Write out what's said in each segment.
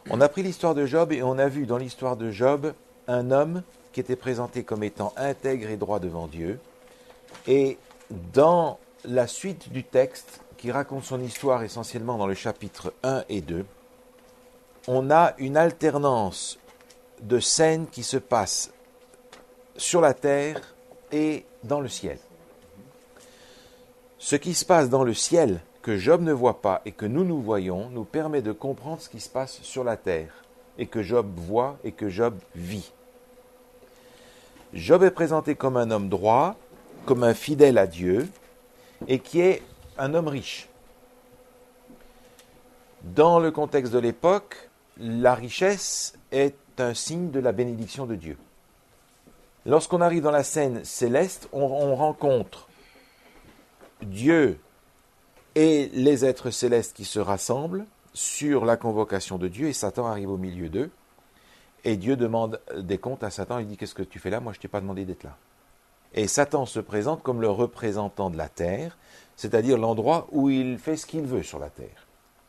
On a pris l'histoire de Job et on a vu dans l'histoire de Job un homme qui était présenté comme étant intègre et droit devant Dieu. Et dans la suite du texte, qui raconte son histoire essentiellement dans le chapitre 1 et 2, on a une alternance de scènes qui se passent sur la terre et dans le ciel. Ce qui se passe dans le ciel, que Job ne voit pas et que nous voyons, nous permet de comprendre ce qui se passe sur la terre et que Job voit et que Job vit. Job est présenté comme un homme droit, comme un fidèle à Dieu et qui est un homme riche. Dans le contexte de l'époque, la richesse est un signe de la bénédiction de Dieu. Lorsqu'on arrive dans la scène céleste, on rencontre Dieu et les êtres célestes qui se rassemblent sur la convocation de Dieu, et Satan arrive au milieu d'eux, et Dieu demande des comptes à Satan, il dit « Qu'est-ce que tu fais là? Moi je ne t'ai pas demandé d'être là. » Et Satan se présente comme le représentant de la terre, c'est-à-dire l'endroit où il fait ce qu'il veut sur la terre.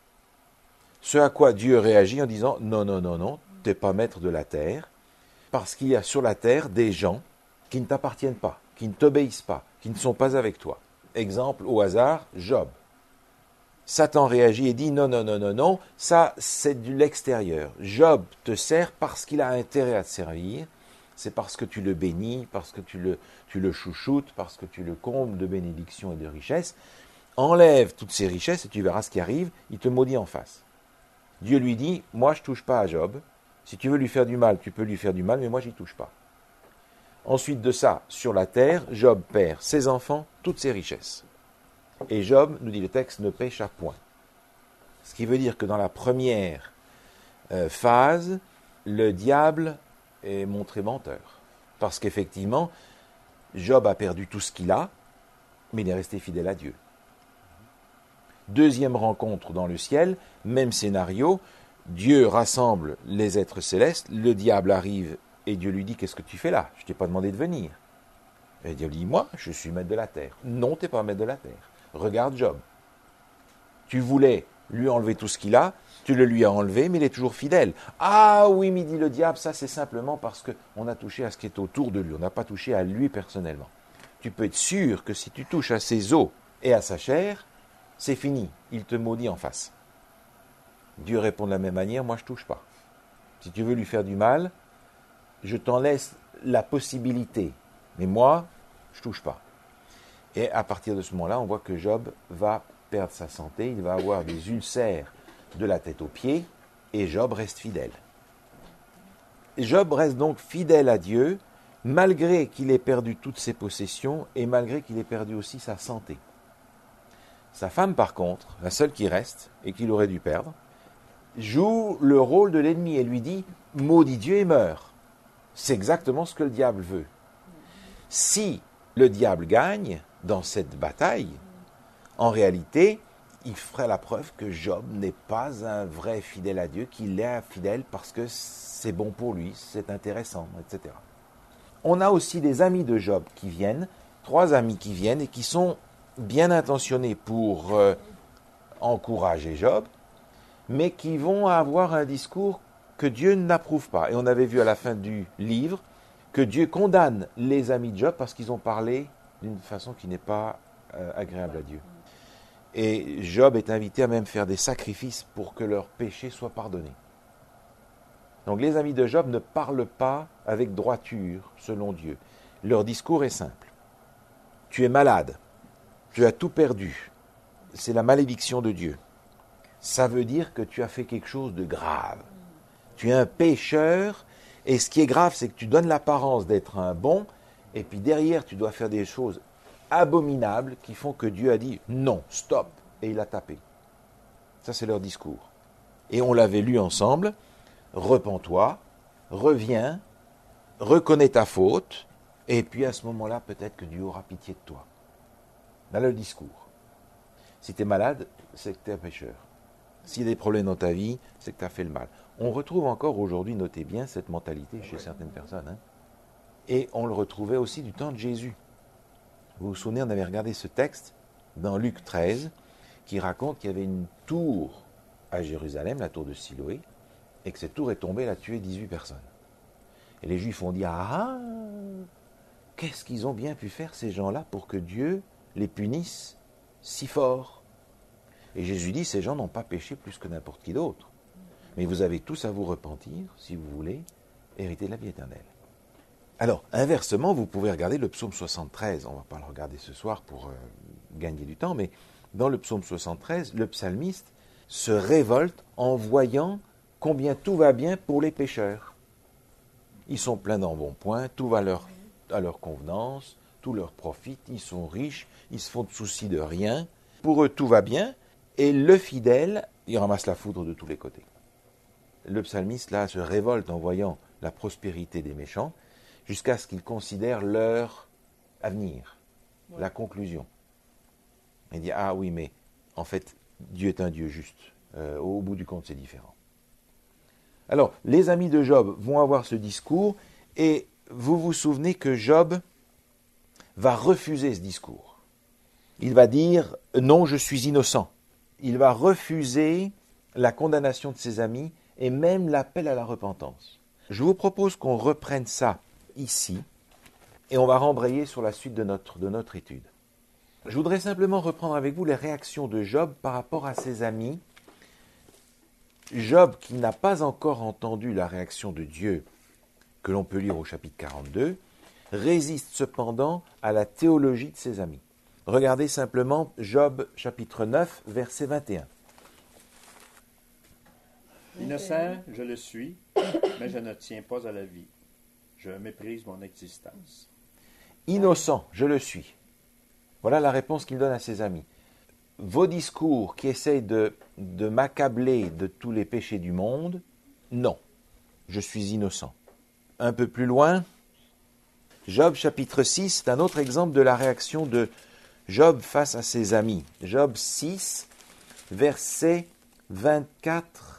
Ce à quoi Dieu réagit en disant « Non, non, non, non, tu n'es pas maître de la terre, parce qu'il y a sur la terre des gens qui ne t'appartiennent pas, qui ne t'obéissent pas, qui ne sont pas avec toi. » Exemple au hasard, Job. Satan réagit et dit « Non, non, non, non, non, ça c'est de l'extérieur. Job te sert parce qu'il a intérêt à te servir, c'est parce que tu le bénis, parce que tu le chouchoutes, parce que tu le combles de bénédictions et de richesses. Enlève toutes ces richesses et tu verras ce qui arrive, il te maudit en face. » Dieu lui dit « Moi je ne touche pas à Job, si tu veux lui faire du mal, tu peux lui faire du mal, mais moi j'y touche pas. » Ensuite de ça, sur la terre, Job perd ses enfants, toutes ses richesses. Et Job, nous dit le texte, ne pécha point. Ce qui veut dire que dans la première phase, le diable est montré menteur. Parce qu'effectivement, Job a perdu tout ce qu'il a, mais il est resté fidèle à Dieu. Deuxième rencontre dans le ciel, même scénario, Dieu rassemble les êtres célestes, le diable arrive et Dieu lui dit « Qu'est-ce que tu fais là? Je ne t'ai pas demandé de venir. » Et Dieu lui dit « Moi, je suis maître de la terre. » Non, tu n'es pas maître de la terre. Regarde Job. Tu voulais lui enlever tout ce qu'il a, tu le lui as enlevé, mais il est toujours fidèle. Ah oui, mais dit le diable, ça c'est simplement parce qu'on a touché à ce qui est autour de lui, on n'a pas touché à lui personnellement. Tu peux être sûr que si tu touches à ses os et à sa chair, c'est fini, il te maudit en face. Dieu répond de la même manière, moi je ne touche pas. Si tu veux lui faire du mal, je t'en laisse la possibilité, mais moi, je ne touche pas. Et à partir de ce moment-là, on voit que Job va perdre sa santé, il va avoir des ulcères de la tête aux pieds, et Job reste fidèle. Job reste donc fidèle à Dieu, malgré qu'il ait perdu toutes ses possessions, et malgré qu'il ait perdu aussi sa santé. Sa femme, par contre, la seule qui reste, et qu'il aurait dû perdre, joue le rôle de l'ennemi, et lui dit « Maudit Dieu et meurt ». C'est exactement ce que le diable veut. Si le diable gagne dans cette bataille, en réalité, il ferait la preuve que Job n'est pas un vrai fidèle à Dieu, qu'il est un fidèle parce que c'est bon pour lui, c'est intéressant, etc. On a aussi des amis de Job qui viennent, 3 amis qui viennent et qui sont bien intentionnés pour encourager Job, mais qui vont avoir un discours que Dieu n'approuve pas. Et on avait vu à la fin du livre que Dieu condamne les amis de Job parce qu'ils ont parlé d'une façon qui n'est pas agréable à Dieu. Et Job est invité à même faire des sacrifices pour que leurs péchés soient pardonnés. Donc les amis de Job ne parlent pas avec droiture selon Dieu. Leur discours est simple. Tu es malade, tu as tout perdu. C'est la malédiction de Dieu. Ça veut dire que tu as fait quelque chose de grave. Tu es un pécheur, et ce qui est grave, c'est que tu donnes l'apparence d'être un bon, et puis derrière, tu dois faire des choses abominables qui font que Dieu a dit non, stop, et il a tapé. Ça, c'est leur discours. Et on l'avait lu ensemble, repens-toi, reviens, reconnais ta faute, et puis à ce moment-là, peut-être que Dieu aura pitié de toi. Dans le discours. Si tu es malade, c'est que tu es un pécheur. S'il y a des problèmes dans ta vie, c'est que tu as fait le mal. On retrouve encore aujourd'hui, notez bien, cette mentalité chez certaines personnes. Hein. Et on le retrouvait aussi du temps de Jésus. Vous vous souvenez, on avait regardé ce texte dans Luc 13, qui raconte qu'il y avait une tour à Jérusalem, la tour de Siloé, et que cette tour est tombée, elle a tué 18 personnes. Et les Juifs ont dit, ah, qu'est-ce qu'ils ont bien pu faire ces gens-là pour que Dieu les punisse si fort? Et Jésus dit, ces gens n'ont pas péché plus que n'importe qui d'autre. Mais vous avez tous à vous repentir, si vous voulez, hériter de la vie éternelle. Alors, inversement, vous pouvez regarder le psaume 73. On ne va pas le regarder ce soir pour gagner du temps, mais dans le psaume 73, le psalmiste se révolte en voyant combien tout va bien pour les pécheurs. Ils sont pleins d'embonpoint, tout va à leur convenance, tout leur profite, ils sont riches, ils se font de soucis de rien. Pour eux, tout va bien, et le fidèle, il ramasse la foudre de tous les côtés. Le psalmiste, là, se révolte en voyant la prospérité des méchants, jusqu'à ce qu'ils considèrent leur avenir, la conclusion. Il dit, ah oui, mais en fait, Dieu est un Dieu juste. Au bout du compte, c'est différent. Alors, les amis de Job vont avoir ce discours, et vous vous souvenez que Job va refuser ce discours. Il va dire, non, je suis innocent. Il va refuser la condamnation de ses amis, et même l'appel à la repentance. Je vous propose qu'on reprenne ça ici, et on va rembrayer sur la suite de notre étude. Je voudrais simplement reprendre avec vous les réactions de Job par rapport à ses amis. Job, qui n'a pas encore entendu la réaction de Dieu, que l'on peut lire au chapitre 42, résiste cependant à la théologie de ses amis. Regardez simplement Job chapitre 9, verset 21. Innocent, je le suis, mais je ne tiens pas à la vie. Je méprise mon existence. Innocent, je le suis. Voilà la réponse qu'il donne à ses amis. Vos discours qui essayent de m'accabler de tous les péchés du monde, non, je suis innocent. Un peu plus loin, Job chapitre 6, c'est un autre exemple de la réaction de Job face à ses amis. Job 6, versets 24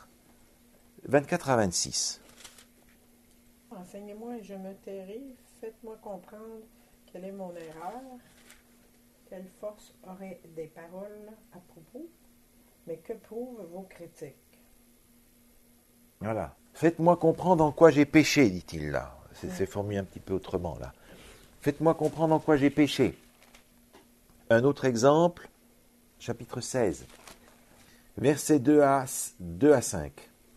à 26. Enseignez-moi et je me tairai, faites-moi comprendre quelle est mon erreur. Quelle force aurait des paroles à propos, mais que prouvent vos critiques? Voilà. Faites-moi comprendre en quoi j'ai péché, dit-il là. C'est formulé un petit peu autrement là. Faites-moi comprendre en quoi j'ai péché. Un autre exemple, chapitre 16, versets 2 à 5.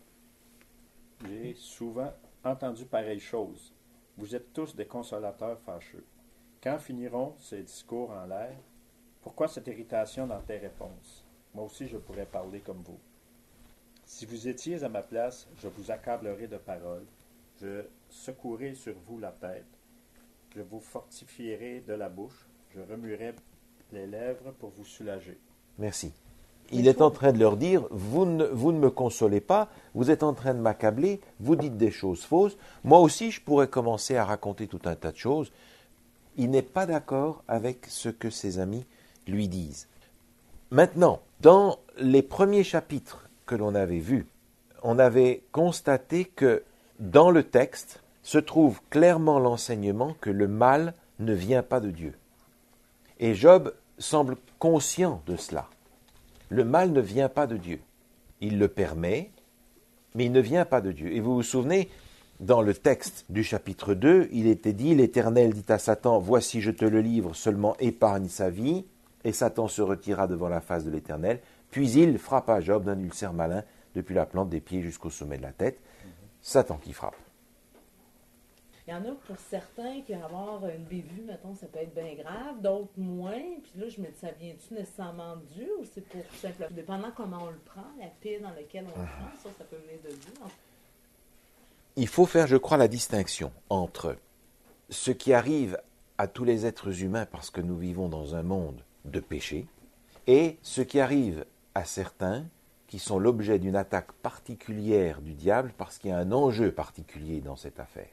J'ai souvent entendu pareille chose. Vous êtes tous des consolateurs fâcheux. Quand finiront ces discours en l'air? Pourquoi cette irritation dans tes réponses? Moi aussi je pourrais parler comme vous. Si vous étiez à ma place, je vous accablerais de paroles. Je secouerais sur vous la tête. Je vous fortifierai de la bouche. Je remuerai les lèvres pour vous soulager. Merci. Il est en train de leur dire, vous ne me consolez pas, vous êtes en train de m'accabler, vous dites des choses fausses. Moi aussi, je pourrais commencer à raconter tout un tas de choses. Il n'est pas d'accord avec ce que ses amis lui disent. Maintenant, dans les premiers chapitres que l'on avait vus, on avait constaté que dans le texte se trouve clairement l'enseignement que le mal ne vient pas de Dieu. Et Job semble conscient de cela. Le mal ne vient pas de Dieu. Il le permet, mais il ne vient pas de Dieu. Et vous vous souvenez, dans le texte du chapitre 2, il était dit, l'Éternel dit à Satan, voici je te le livre, seulement épargne sa vie. Et Satan se retira devant la face de l'Éternel. Puis il frappa Job d'un ulcère malin depuis la plante des pieds jusqu'au sommet de la tête. Satan qui frappe. Il y en a pour certains qui avoir une bévue, mettons, ça peut être bien grave, d'autres moins. Puis là, je me dis, ça vient-tu nécessairement de Dieu ou c'est pour tout simplement, dépendant comment on le prend, la paix dans laquelle on le prend, ça peut venir de Dieu. Il faut faire, je crois, la distinction entre ce qui arrive à tous les êtres humains parce que nous vivons dans un monde de péché et ce qui arrive à certains qui sont l'objet d'une attaque particulière du diable parce qu'il y a un enjeu particulier dans cette affaire.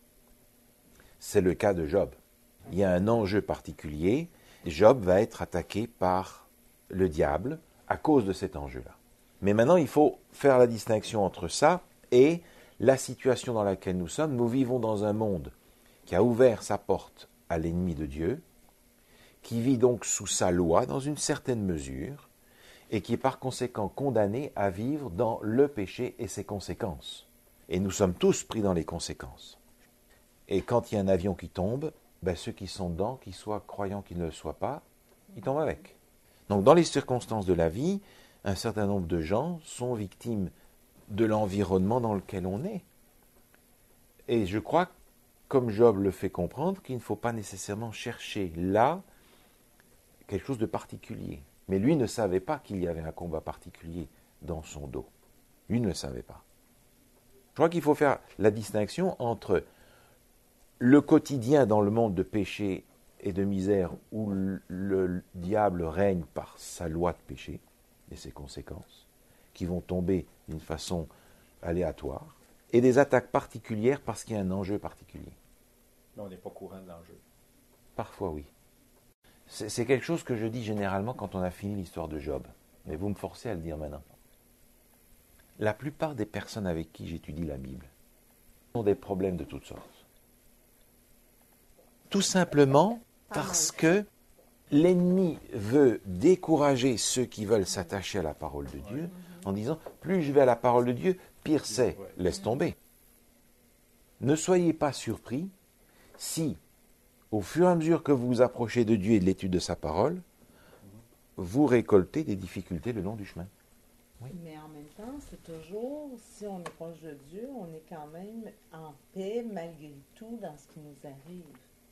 C'est le cas de Job. Il y a un enjeu particulier. Job va être attaqué par le diable à cause de cet enjeu-là. Mais maintenant, il faut faire la distinction entre ça et la situation dans laquelle nous sommes. Nous vivons dans un monde qui a ouvert sa porte à l'ennemi de Dieu, qui vit donc sous sa loi dans une certaine mesure, et qui est par conséquent condamné à vivre dans le péché et ses conséquences. Et nous sommes tous pris dans les conséquences. Et quand il y a un avion qui tombe, ceux qui sont dedans, qu'ils soient croyants qu'ils ne le soient pas, ils tombent avec. Donc dans les circonstances de la vie, un certain nombre de gens sont victimes de l'environnement dans lequel on est. Et je crois, comme Job le fait comprendre, qu'il ne faut pas nécessairement chercher là quelque chose de particulier. Mais lui ne savait pas qu'il y avait un combat particulier dans son dos. Lui ne le savait pas. Je crois qu'il faut faire la distinction entre le quotidien dans le monde de péché et de misère où le diable règne par sa loi de péché et ses conséquences, qui vont tomber d'une façon aléatoire, et des attaques particulières parce qu'il y a un enjeu particulier. Là, on n'est pas courant de l'enjeu. Parfois, oui. C'est quelque chose que je dis généralement quand on a fini l'histoire de Job. Mais vous me forcez à le dire maintenant. La plupart des personnes avec qui j'étudie la Bible ont des problèmes de toutes sortes. Tout simplement parce que l'ennemi veut décourager ceux qui veulent s'attacher à la parole de Dieu en disant « plus je vais à la parole de Dieu, pire c'est, laisse tomber ». Ne soyez pas surpris si, au fur et à mesure que vous vous approchez de Dieu et de l'étude de sa parole, vous récoltez des difficultés le long du chemin. Oui. Mais en même temps, c'est toujours, si on est proche de Dieu, on est quand même en paix malgré tout dans ce qui nous arrive.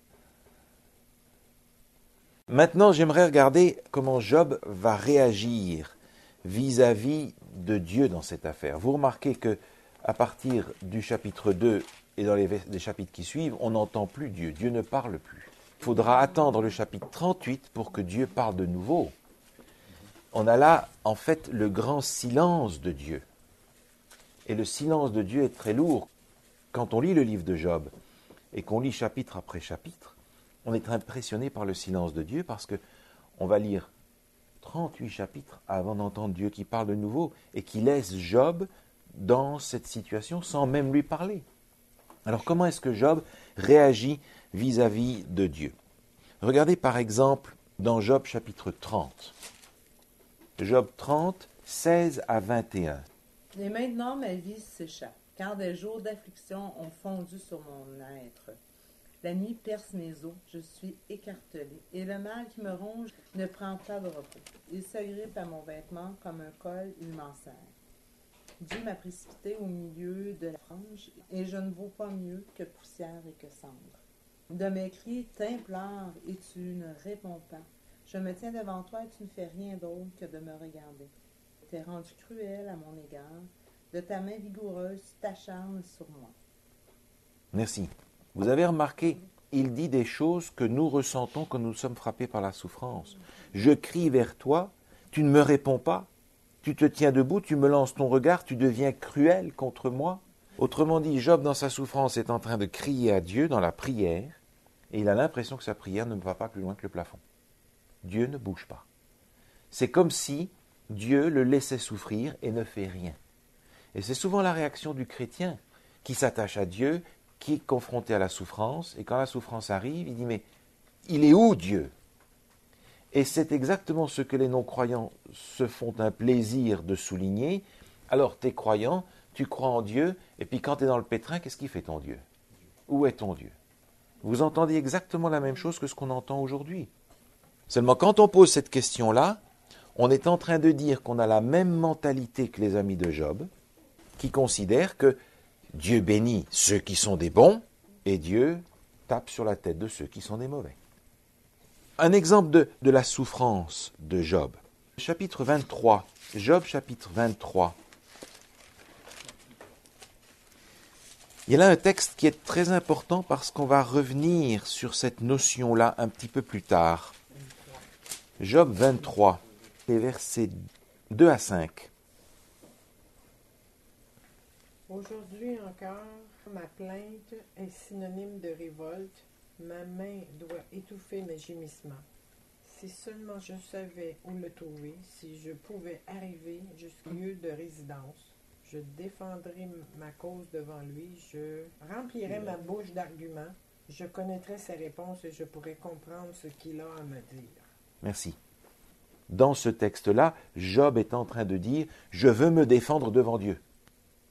Maintenant, j'aimerais regarder comment Job va réagir vis-à-vis de Dieu dans cette affaire. Vous remarquez que à partir du chapitre 2 et dans les chapitres qui suivent, on n'entend plus Dieu. Dieu ne parle plus. Il faudra attendre le chapitre 38 pour que Dieu parle de nouveau. On a là, en fait, le grand silence de Dieu. Et le silence de Dieu est très lourd. Quand on lit le livre de Job et qu'on lit chapitre après chapitre, on est impressionné par le silence de Dieu parce que on va lire 38 chapitres avant d'entendre Dieu qui parle de nouveau et qui laisse Job dans cette situation sans même lui parler. Alors comment est-ce que Job réagit vis-à-vis de Dieu? Regardez par exemple dans Job chapitre 30. Job 30, 16 à 21. Et maintenant ma vie s'échappe, car des jours d'affliction ont fondu sur mon être. La nuit perce mes os, je suis écartelé, et le mal qui me ronge ne prend pas de repos. Il s'agrippe à mon vêtement comme un col, il m'en serre. Dieu m'a précipité au milieu de la frange, et je ne vaux pas mieux que poussière et que cendre. De mes cris t'implore, et tu ne réponds pas. Je me tiens devant toi, et tu ne fais rien d'autre que de me regarder. Tu es rendu cruel à mon égard, de ta main vigoureuse, tu t'acharnes sur moi. Merci. Vous avez remarqué, il dit des choses que nous ressentons quand nous sommes frappés par la souffrance. Je crie vers toi, tu ne me réponds pas, tu te tiens debout, tu me lances ton regard, tu deviens cruel contre moi. Autrement dit, Job dans sa souffrance est en train de crier à Dieu dans la prière, et il a l'impression que sa prière ne va pas plus loin que le plafond. Dieu ne bouge pas. C'est comme si Dieu le laissait souffrir et ne fait rien. Et c'est souvent la réaction du chrétien qui s'attache à Dieu, qui est confronté à la souffrance, et quand la souffrance arrive, il dit « mais il est où Dieu ?» Et c'est exactement ce que les non-croyants se font un plaisir de souligner. Alors, tu es croyant, tu crois en Dieu, et puis quand tu es dans le pétrin, qu'est-ce qu'il fait ton Dieu? Où est ton Dieu? Vous entendez exactement la même chose que ce qu'on entend aujourd'hui. Seulement, quand on pose cette question-là, on est en train de dire qu'on a la même mentalité que les amis de Job, qui considèrent que Dieu bénit ceux qui sont des bons, et Dieu tape sur la tête de ceux qui sont des mauvais. Un exemple de la souffrance de Job. Chapitre 23. Job chapitre 23. Il y a là un texte qui est très important parce qu'on va revenir sur cette notion-là un petit peu plus tard. Job 23, les versets 2 à 5. Aujourd'hui encore, ma plainte est synonyme de révolte. Ma main doit étouffer mes gémissements. Si seulement je savais où le trouver, si je pouvais arriver jusqu'au lieu de résidence, je défendrais ma cause devant lui, je remplirais ma bouche d'arguments, je connaîtrais ses réponses et je pourrais comprendre ce qu'il a à me dire. Merci. Dans ce texte-là, Job est en train de dire « Je veux me défendre devant Dieu ».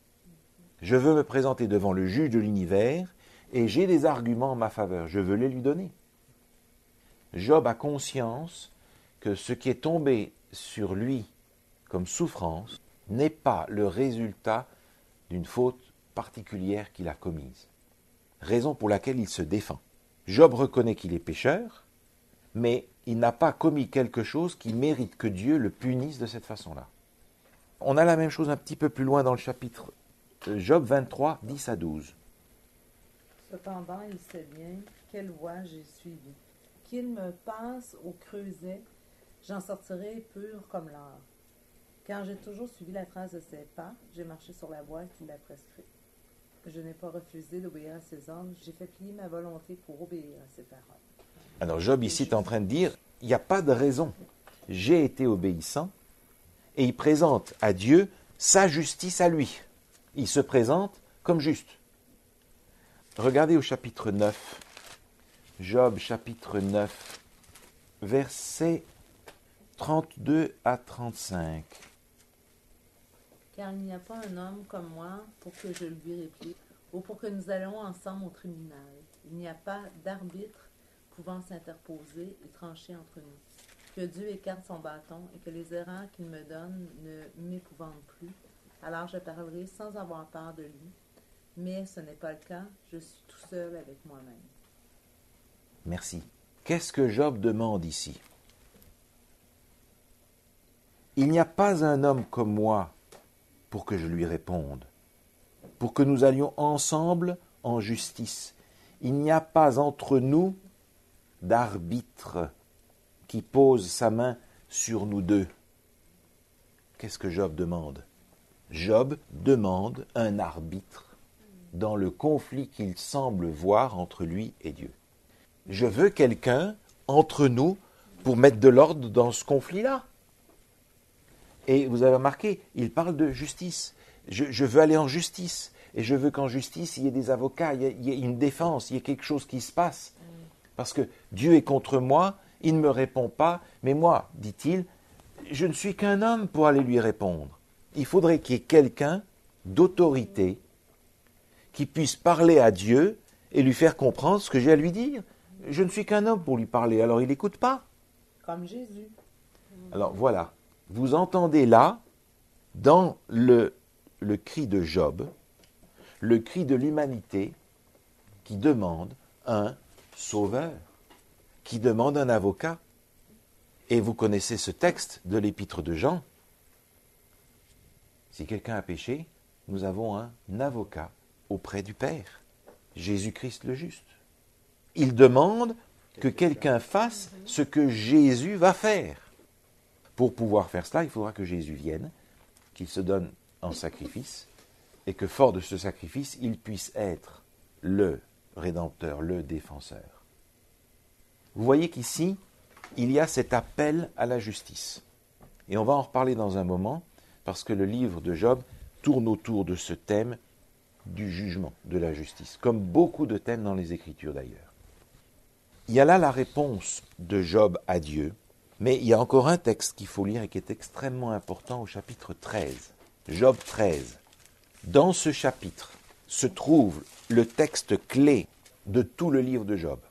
Je veux me présenter devant le juge de l'univers et j'ai des arguments en ma faveur. Je veux les lui donner. Job a conscience que ce qui est tombé sur lui comme souffrance n'est pas le résultat d'une faute particulière qu'il a commise. Raison pour laquelle il se défend. Job reconnaît qu'il est pécheur, mais il n'a pas commis quelque chose qui mérite que Dieu le punisse de cette façon-là. On a la même chose un petit peu plus loin dans le chapitre Job 23, 10 à 12. Cependant, il sait bien quelle voie j'ai suivie. Qu'il me passe au creuset, j'en sortirai pur comme l'or. Car j'ai toujours suivi la trace de ses pas, j'ai marché sur la voie qu'il a prescrite. Je n'ai pas refusé d'obéir à ses ordres, j'ai fait plier ma volonté pour obéir à ses paroles. Alors Job ici est en train de dire, il n'y a pas de raison. J'ai été obéissant et il présente à Dieu sa justice à lui. Il se présente comme juste. Regardez au chapitre 9, Job chapitre 9, versets 32 à 35. Car il n'y a pas un homme comme moi pour que je lui réplique, ou pour que nous allions ensemble au tribunal. Il n'y a pas d'arbitre pouvant s'interposer et trancher entre nous. Que Dieu écarte son bâton et que les erreurs qu'il me donne ne m'épouvantent plus. Alors je parlerai sans avoir peur de lui. Mais ce n'est pas le cas, je suis tout seul avec moi-même. Merci. Qu'est-ce que Job demande ici? Il n'y a pas un homme comme moi pour que je lui réponde, pour que nous allions ensemble en justice. Il n'y a pas entre nous d'arbitre qui pose sa main sur nous deux. Qu'est-ce que Job demande? Job demande un arbitre dans le conflit qu'il semble voir entre lui et Dieu. Je veux quelqu'un entre nous pour mettre de l'ordre dans ce conflit-là. Et vous avez remarqué, il parle de justice. Je veux aller en justice. Et je veux qu'en justice, il y ait des avocats, il y ait une défense, il y ait quelque chose qui se passe. Parce que Dieu est contre moi, il ne me répond pas. Mais moi, dit-il, je ne suis qu'un homme pour aller lui répondre. Il faudrait qu'il y ait quelqu'un d'autorité qui puisse parler à Dieu et lui faire comprendre ce que j'ai à lui dire. Je ne suis qu'un homme pour lui parler, alors il n'écoute pas. Comme Jésus. Alors voilà, vous entendez là, dans le cri de Job, le cri de l'humanité qui demande un sauveur, qui demande un avocat. Et vous connaissez ce texte de l'épître de Jean. Si quelqu'un a péché, nous avons un avocat auprès du Père, Jésus-Christ le juste. Il demande que quelqu'un fasse ce que Jésus va faire. Pour pouvoir faire cela, il faudra que Jésus vienne, qu'il se donne en sacrifice, et que fort de ce sacrifice, il puisse être le Rédempteur, le Défenseur. Vous voyez qu'ici, il y a cet appel à la justice. Et on va en reparler dans un moment, parce que le livre de Job tourne autour de ce thème du jugement, de la justice, comme beaucoup de thèmes dans les Écritures d'ailleurs. Il y a là la réponse de Job à Dieu, mais il y a encore un texte qu'il faut lire et qui est extrêmement important au chapitre 13. Job 13. Dans ce chapitre se trouve le texte clé de tout le livre de Job.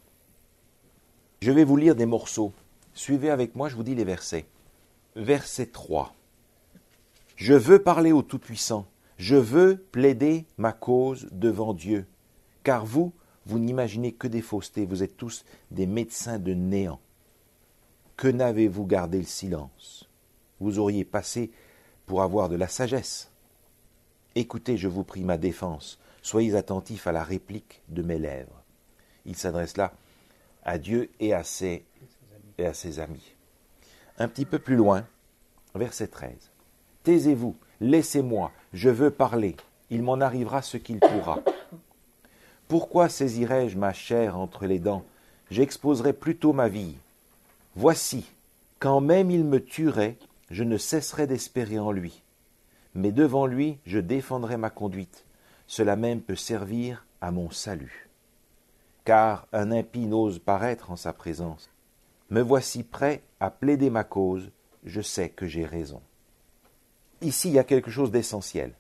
Je vais vous lire des morceaux. Suivez avec moi, je vous dis les versets. Verset 3. Je veux parler au Tout-Puissant. Je veux plaider ma cause devant Dieu. Car vous n'imaginez que des faussetés. Vous êtes tous des médecins de néant. Que n'avez-vous gardé le silence? Vous auriez passé pour avoir de la sagesse. Écoutez, je vous prie, ma défense. Soyez attentifs à la réplique de mes lèvres. Il s'adresse là à Dieu et à ses amis. Un petit peu plus loin, verset 13. Taisez-vous, laissez-moi, je veux parler. Il m'en arrivera ce qu'il pourra. Pourquoi saisirais-je ma chair entre les dents? J'exposerai plutôt ma vie. Voici, quand même il me tuerait, je ne cesserai d'espérer en lui. Mais devant lui, je défendrai ma conduite. Cela même peut servir à mon salut. Car un impie n'ose paraître en sa présence. Me voici prêt à plaider ma cause, je sais que j'ai raison. Ici, il y a quelque chose d'essentiel.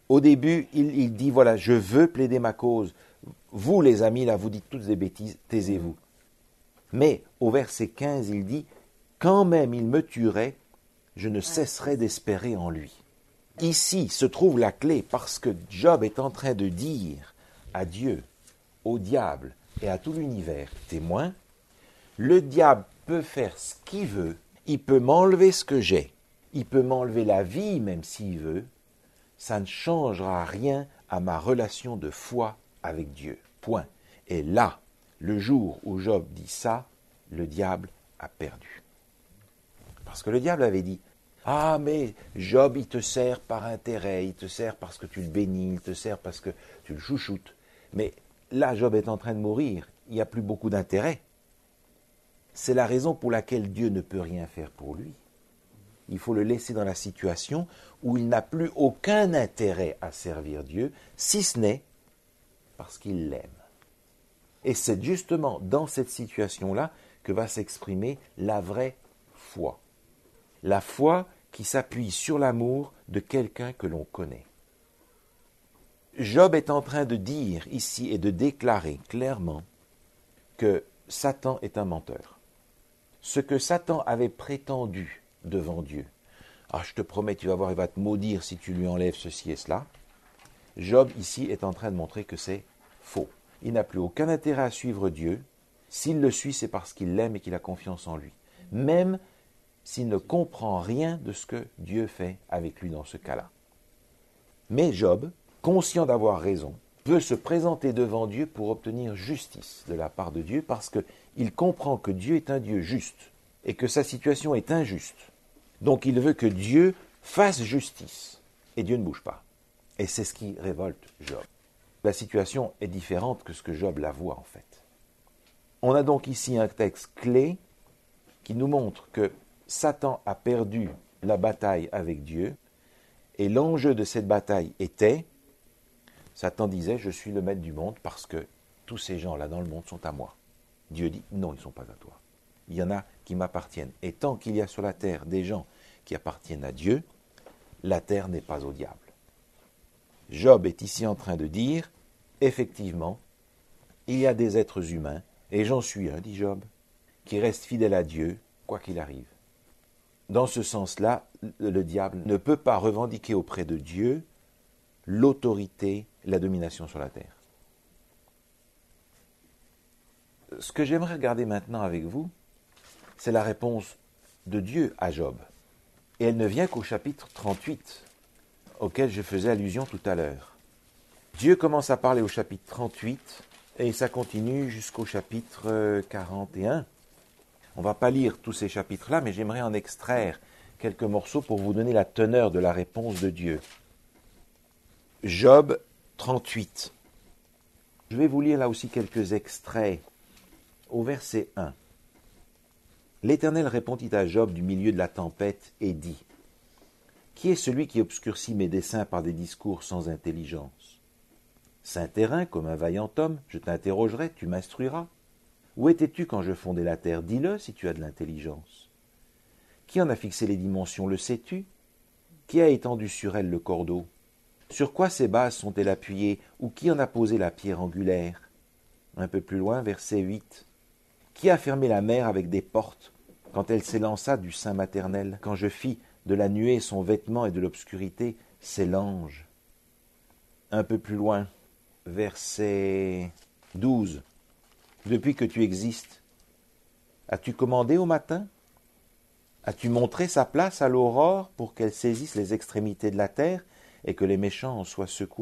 Au début, il dit, voilà, je veux plaider ma cause. Vous, les amis, là, vous dites toutes des bêtises, taisez-vous. Mais au verset 15, il dit, quand même il me tuerait, je ne cesserai d'espérer en lui. Ici se trouve la clé, parce que Job est en train de dire à Dieu, au diable et à tout l'univers, témoin, le diable peut faire ce qu'il veut, il peut m'enlever ce que j'ai, il peut m'enlever la vie même s'il veut, ça ne changera rien à ma relation de foi avec Dieu. Point. Et là, le jour où Job dit ça, le diable a perdu. Parce que le diable avait dit, ah mais Job il te sert par intérêt, il te sert parce que tu le bénis, il te sert parce que tu le chouchoutes. Mais là Job est en train de mourir, il n'y a plus beaucoup d'intérêt. C'est la raison pour laquelle Dieu ne peut rien faire pour lui. Il faut le laisser dans la situation où il n'a plus aucun intérêt à servir Dieu, si ce n'est parce qu'il l'aime. Et c'est justement dans cette situation-là que va s'exprimer la vraie foi. La foi qui s'appuie sur l'amour de quelqu'un que l'on connaît. Job est en train de dire ici et de déclarer clairement que Satan est un menteur. Ce que Satan avait prétendu devant Dieu, ah je te promets, tu vas voir, il va te maudire si tu lui enlèves ceci et cela. Job ici est en train de montrer que c'est faux. Il n'a plus aucun intérêt à suivre Dieu. S'il le suit, c'est parce qu'il l'aime et qu'il a confiance en lui. Même s'il ne comprend rien de ce que Dieu fait avec lui dans ce cas-là. Mais Job, conscient d'avoir raison, veut se présenter devant Dieu pour obtenir justice de la part de Dieu parce qu'il comprend que Dieu est un Dieu juste et que sa situation est injuste. Donc il veut que Dieu fasse justice et Dieu ne bouge pas. Et c'est ce qui révolte Job. La situation est différente que ce que Job la voit en fait. On a donc ici un texte clé qui nous montre que Satan a perdu la bataille avec Dieu et l'enjeu de cette bataille était, Satan disait, je suis le maître du monde parce que tous ces gens-là dans le monde sont à moi. Dieu dit, non, ils ne sont pas à toi. Il y en a qui m'appartiennent. Et tant qu'il y a sur la terre des gens qui appartiennent à Dieu, la terre n'est pas au diable. Job est ici en train de dire, effectivement, il y a des êtres humains, et j'en suis un, dit Job, qui restent fidèles à Dieu, quoi qu'il arrive. Dans ce sens-là, le diable ne peut pas revendiquer auprès de Dieu l'autorité, la domination sur la terre. Ce que j'aimerais regarder maintenant avec vous, c'est la réponse de Dieu à Job. Et elle ne vient qu'au chapitre 38, auquel je faisais allusion tout à l'heure. Dieu commence à parler au chapitre 38, et ça continue jusqu'au chapitre 41. On ne va pas lire tous ces chapitres-là, mais j'aimerais en extraire quelques morceaux pour vous donner la teneur de la réponse de Dieu. Job 38. Je vais vous lire là aussi quelques extraits. Au verset 1. L'Éternel répondit à Job du milieu de la tempête et dit : Qui est celui qui obscurcit mes desseins par des discours sans intelligence ? Saint-Terrain, comme un vaillant homme, je t'interrogerai, tu m'instruiras. Où étais-tu quand je fondais la terre ? Dis-le si tu as de l'intelligence. Qui en a fixé les dimensions, le sais-tu ? Qui a étendu sur elle le cordeau ? Sur quoi ces bases sont-elles appuyées ? Ou qui en a posé la pierre angulaire ? Un peu plus loin, verset 8. Qui a fermé la mer avec des portes quand elle s'élança du sein maternel ? Quand je fis de la nuée son vêtement et de l'obscurité ses langes. Un peu plus loin, verset 12. Depuis que tu existes, as-tu commandé au matin ? As-tu montré sa place à l'aurore pour qu'elle saisisse les extrémités de la terre et que les méchants en soient secoués ?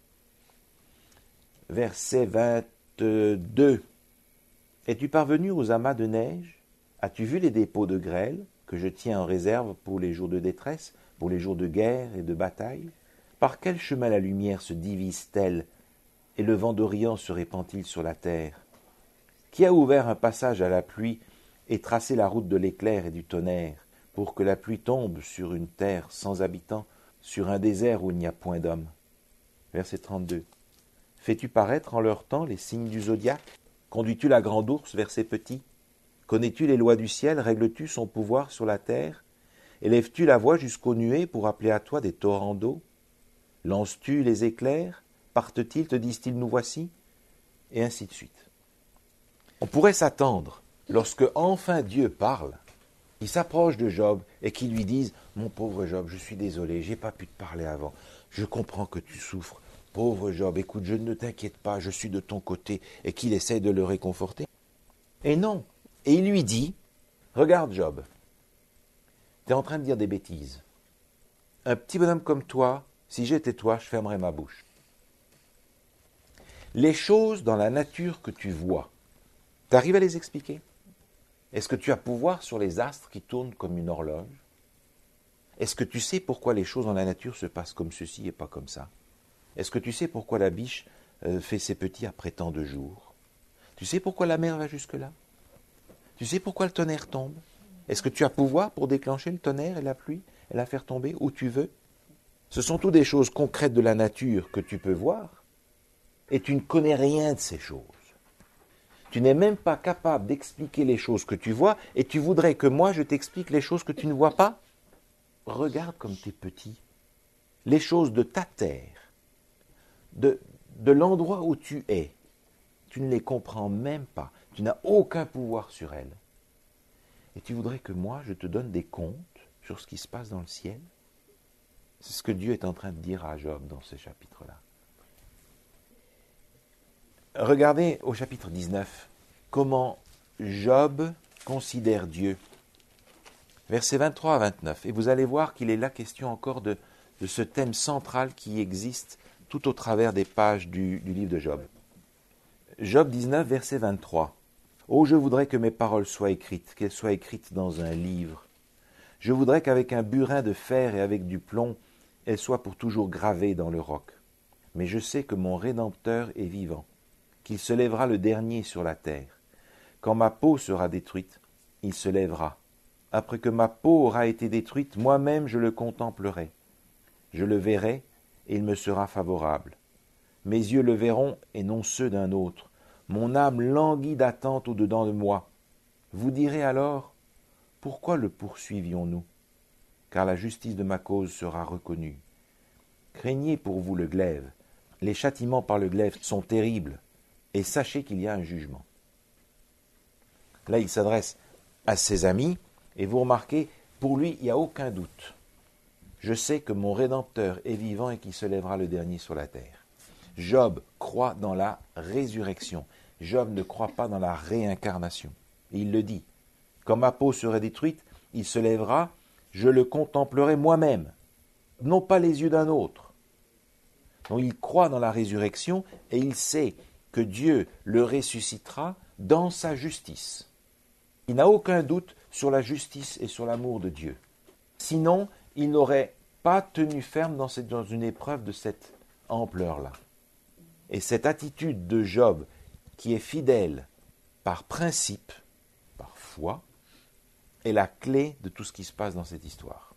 Verset 22. Es-tu parvenu aux amas de neige ? As-tu vu les dépôts de grêle que je tiens en réserve pour les jours de détresse, pour les jours de guerre et de bataille ? Par quel chemin la lumière se divise-t-elle et le vent d'Orient se répand-il sur la terre ? Qui a ouvert un passage à la pluie et tracé la route de l'éclair et du tonnerre, pour que la pluie tombe sur une terre sans habitants, sur un désert où il n'y a point d'homme ? Verset 32. Fais-tu paraître en leur temps les signes du zodiaque ? Conduis-tu la grande ours vers ses petits ? Connais-tu les lois du ciel ? Règles-tu son pouvoir sur la terre ? Élèves-tu la voix jusqu'aux nuées pour appeler à toi des torrents d'eau ? Lances-tu les éclairs? Partent-ils, te disent-ils, nous voici? Et ainsi de suite. On pourrait s'attendre, lorsque enfin Dieu parle, qu'il s'approche de Job et qu'il lui dise « Mon pauvre Job, je suis désolé, j'ai pas pu te parler avant. Je comprends que tu souffres. Pauvre Job, écoute, je ne t'inquiète pas, je suis de ton côté. » Et qu'il essaye de le réconforter. Et non. Et il lui dit « Regarde Job, tu es en train de dire des bêtises. Un petit bonhomme comme toi, si j'étais toi, je fermerais ma bouche. Les choses dans la nature que tu vois, tu arrives à les expliquer? Est-ce que tu as pouvoir sur les astres qui tournent comme une horloge? Est-ce que tu sais pourquoi les choses dans la nature se passent comme ceci et pas comme ça? Est-ce que tu sais pourquoi la biche fait ses petits après tant de jours? Tu sais pourquoi la mer va jusque-là? Tu sais pourquoi le tonnerre tombe? Est-ce que tu as pouvoir pour déclencher le tonnerre et la pluie et la faire tomber où tu veux? Ce sont toutes des choses concrètes de la nature que tu peux voir et tu ne connais rien de ces choses. Tu n'es même pas capable d'expliquer les choses que tu vois et tu voudrais que moi je t'explique les choses que tu ne vois pas? Regarde comme tu es petit. Les choses de ta terre, de l'endroit où tu es, tu ne les comprends même pas. Tu n'as aucun pouvoir sur elles. Et tu voudrais que moi je te donne des comptes sur ce qui se passe dans le ciel? C'est ce que Dieu est en train de dire à Job dans ce chapitre-là. Regardez au chapitre 19 comment Job considère Dieu. Versets 23 à 29. Et vous allez voir qu'il est là question encore de ce thème central qui existe tout au travers des pages du livre de Job. Job 19, verset 23. « Oh, je voudrais que mes paroles soient écrites, qu'elles soient écrites dans un livre. Je voudrais qu'avec un burin de fer et avec du plomb, elles soient pour toujours gravées dans le roc. Mais je sais que mon Rédempteur est vivant, qu'il se lèvera le dernier sur la terre. Quand ma peau sera détruite, il se lèvera. Après que ma peau aura été détruite, moi-même je le contemplerai. Je le verrai et il me sera favorable. Mes yeux le verront et non ceux d'un autre. Mon âme languit d'attente au-dedans de moi. Vous direz alors, pourquoi le poursuivions-nous? Car la justice de ma cause sera reconnue. Craignez pour vous le glaive. Les châtiments par le glaive sont terribles. Et sachez qu'il y a un jugement. » Là, il s'adresse à ses amis, et vous remarquez, pour lui, il n'y a aucun doute. Je sais que mon Rédempteur est vivant et qu'il se lèvera le dernier sur la terre. Job croit dans la résurrection. Job ne croit pas dans la réincarnation. Et il le dit. Quand ma peau serait détruite, il se lèvera, je le contemplerai moi-même, non pas les yeux d'un autre. Donc il croit dans la résurrection et il sait que Dieu le ressuscitera dans sa justice. Il n'a aucun doute sur la justice et sur l'amour de Dieu. Sinon, il n'aurait pas tenu ferme dans une épreuve de cette ampleur-là. Et cette attitude de Job, qui est fidèle par principe, par foi, est la clé de tout ce qui se passe dans cette histoire.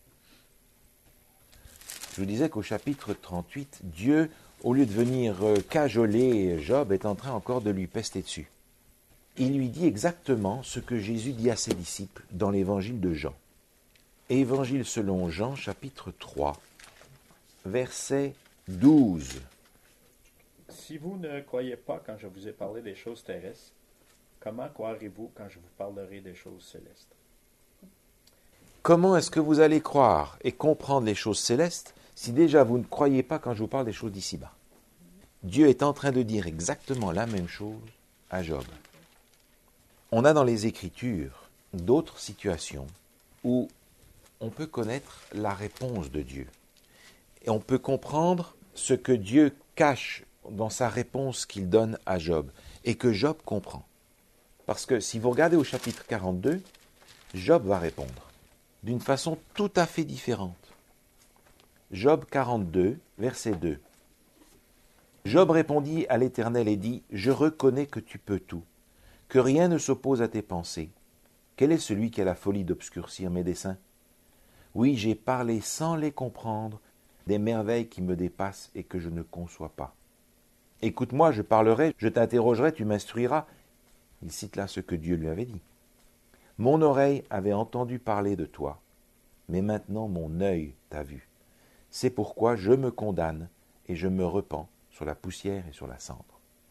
Je vous disais qu'au chapitre 38, Dieu, au lieu de venir cajoler Job, est en train encore de lui pester dessus. Il lui dit exactement ce que Jésus dit à ses disciples dans l'évangile de Jean. Évangile selon Jean, chapitre 3, verset 12. Si vous ne croyez pas quand je vous ai parlé des choses terrestres, comment croirez-vous quand je vous parlerai des choses célestes? Comment est-ce que vous allez croire et comprendre les choses célestes si déjà vous ne croyez pas quand je vous parle des choses d'ici-bas? Dieu est en train de dire exactement la même chose à Job. On a dans les Écritures d'autres situations où on peut connaître la réponse de Dieu. Et on peut comprendre ce que Dieu cache dans sa réponse qu'il donne à Job et que Job comprend. Parce que si vous regardez au chapitre 42, Job va répondre d'une façon tout à fait différente. Job 42, verset 2. Job répondit à l'Éternel et dit « Je reconnais que tu peux tout, que rien ne s'oppose à tes pensées. Quel est celui qui a la folie d'obscurcir mes desseins? Oui, j'ai parlé sans les comprendre, des merveilles qui me dépassent et que je ne conçois pas. Écoute-moi, je parlerai, je t'interrogerai, tu m'instruiras. » Il cite là ce que Dieu lui avait dit. « Mon oreille avait entendu parler de toi, mais maintenant mon œil t'a vu. C'est pourquoi je me condamne et je me repens sur la poussière et sur la cendre.